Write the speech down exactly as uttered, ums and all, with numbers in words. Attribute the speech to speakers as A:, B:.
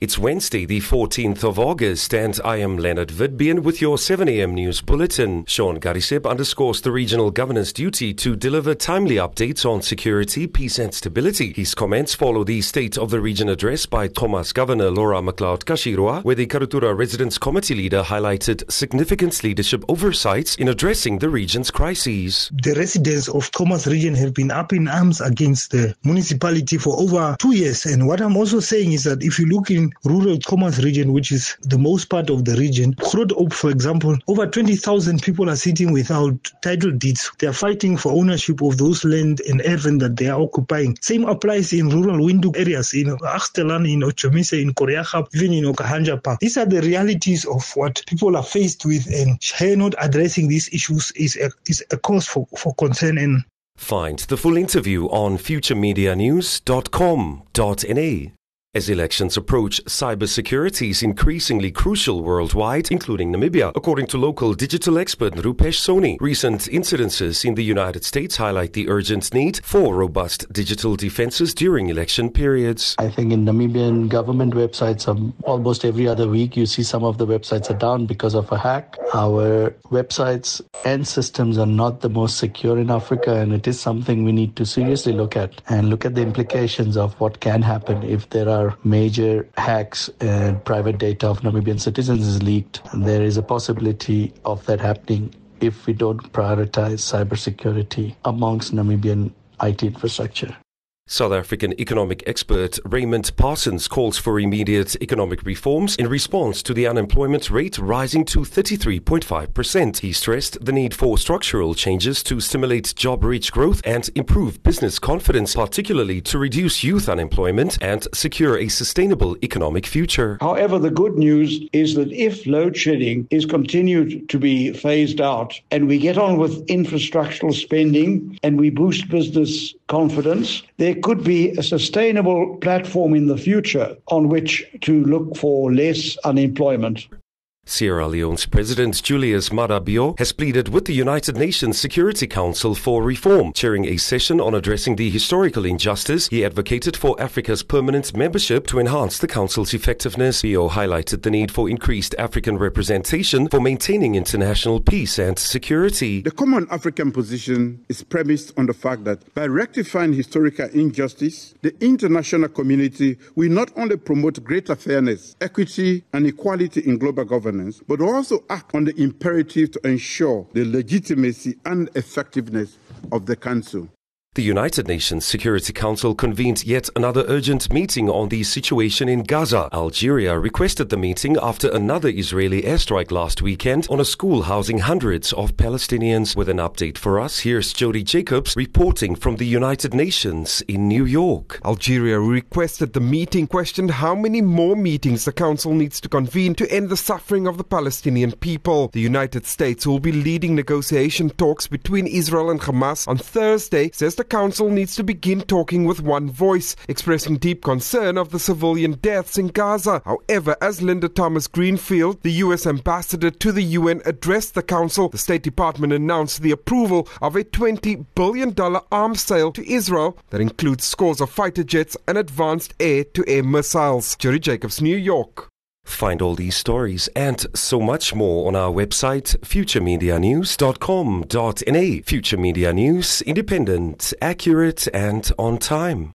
A: It's Wednesday, the fourteenth of August, and I am Leonard Vidbien with your seven a.m. news bulletin. Sean Gariseb underscores the regional governor's duty to deliver timely updates on security, peace and stability. His comments follow the State of the Region address by Thomas Governor Laura McLeod-Kashirwa, where the Karutura Residents Committee leader highlighted significant leadership oversights in addressing the region's crises.
B: The residents of Thomas region have been up in arms against the municipality for over two years. And what I'm also saying is that if you look in rural Thomas region, which is the most part of the region, Groothoop, for example, over twenty thousand people are sitting without title deeds. They are fighting for ownership of those land and erven that they are occupying. Same applies in rural Windhoek areas, in Achterland, in Ochomise, in Koreagap, even in Okahanja Park. These are the realities of what people are faced with, and her not addressing these issues is a, is a cause for, for concern. And
A: find the full interview on future media news dot com dot n a. As elections approach, cybersecurity is increasingly crucial worldwide, including Namibia. According to local digital expert Rupesh Soni, recent incidences in the United States highlight the urgent need for robust digital defenses during election periods.
C: I think in Namibian government websites, um, almost every other week you see some of the websites are down because of a hack. Our websites and systems are not the most secure in Africa, and it is something we need to seriously look at and look at the implications of what can happen if there are major hacks and private data of Namibian citizens is leaked. And there is a possibility of that happening if we don't prioritize cybersecurity amongst Namibian I T infrastructure.
A: South African economic expert Raymond Parsons calls for immediate economic reforms in response to the unemployment rate rising to thirty-three point five percent. He stressed the need for structural changes to stimulate job-rich growth and improve business confidence, particularly to reduce youth unemployment and secure a sustainable economic future.
D: However, the good news is that if load shedding is continued to be phased out and we get on with infrastructural spending and we boost business confidence, there could be a sustainable platform in the future on which to look for less unemployment.
A: Sierra Leone's President Julius Maada Bio has pleaded with the United Nations Security Council for reform. Chairing a session on addressing the historical injustice, he advocated for Africa's permanent membership to enhance the Council's effectiveness. Bio highlighted the need for increased African representation for maintaining international peace and security.
E: The common African position is premised on the fact that by rectifying historical injustice, the international community will not only promote greater fairness, equity, and equality in global governance, but also act on the imperative to ensure the legitimacy and effectiveness of the Council.
A: The United Nations Security Council convened yet another urgent meeting on the situation in Gaza. Algeria requested the meeting after another Israeli airstrike last weekend on a school housing hundreds of Palestinians. With an update for us, here's Jody Jacobs reporting from the United Nations in New York.
F: Algeria requested the meeting, questioned how many more meetings the Council needs to convene to end the suffering of the Palestinian people. The United States, who will be leading negotiation talks between Israel and Hamas on Thursday, says the Council needs to begin talking with one voice, expressing deep concern of the civilian deaths in Gaza. However, as Linda Thomas-Greenfield, the U S ambassador to the U N, addressed the Council, the State Department announced the approval of a twenty billion dollars arms sale to Israel that includes scores of fighter jets and advanced air-to-air missiles. Jerry Jacobs, New York.
A: Find all these stories and so much more on our website, future media news dot com dot n a. Future Media News, independent, accurate and on time.